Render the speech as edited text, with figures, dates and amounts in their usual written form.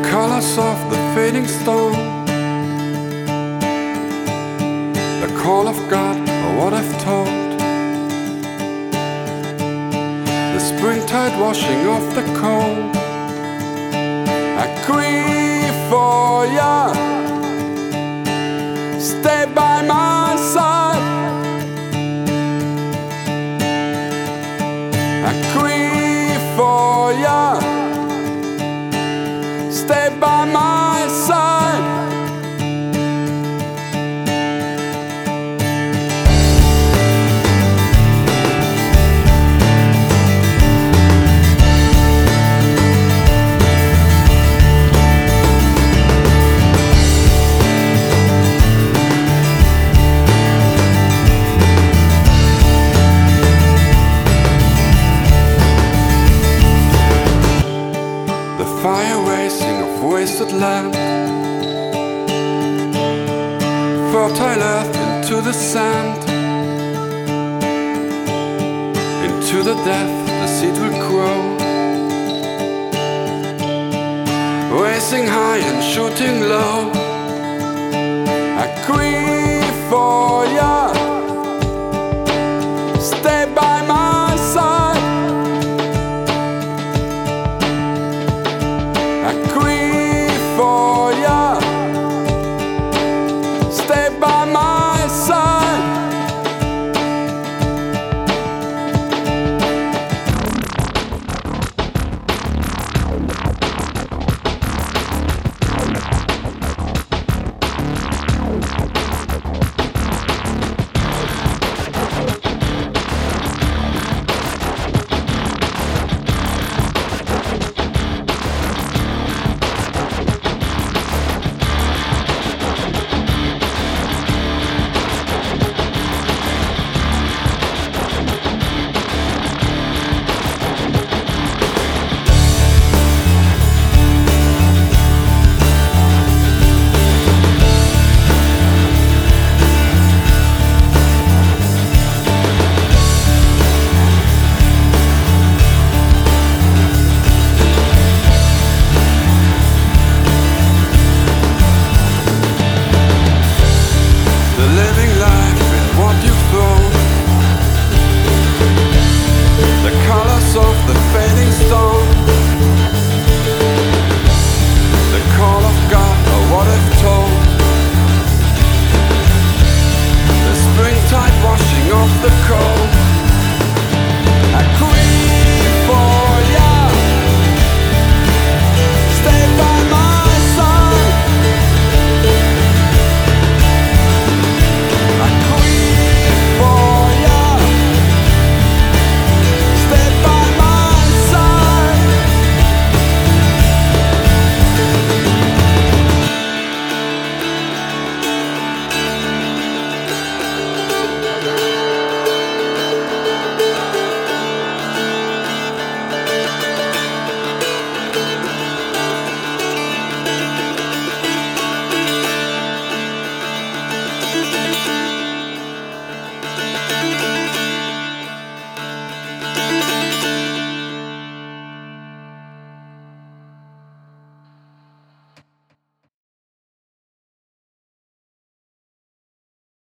colors of the fading stone, the call of God, or what I've told, the springtide washing off the cold. I grieve for ya, stay by my side. I grieve for ya, stay by my side. Fire racing of wasted land, fertile earth into the sand, into the depth the seed will grow, racing high and shooting low. I grieve for ya, stay by my side. I grieve for ya, stay by my side.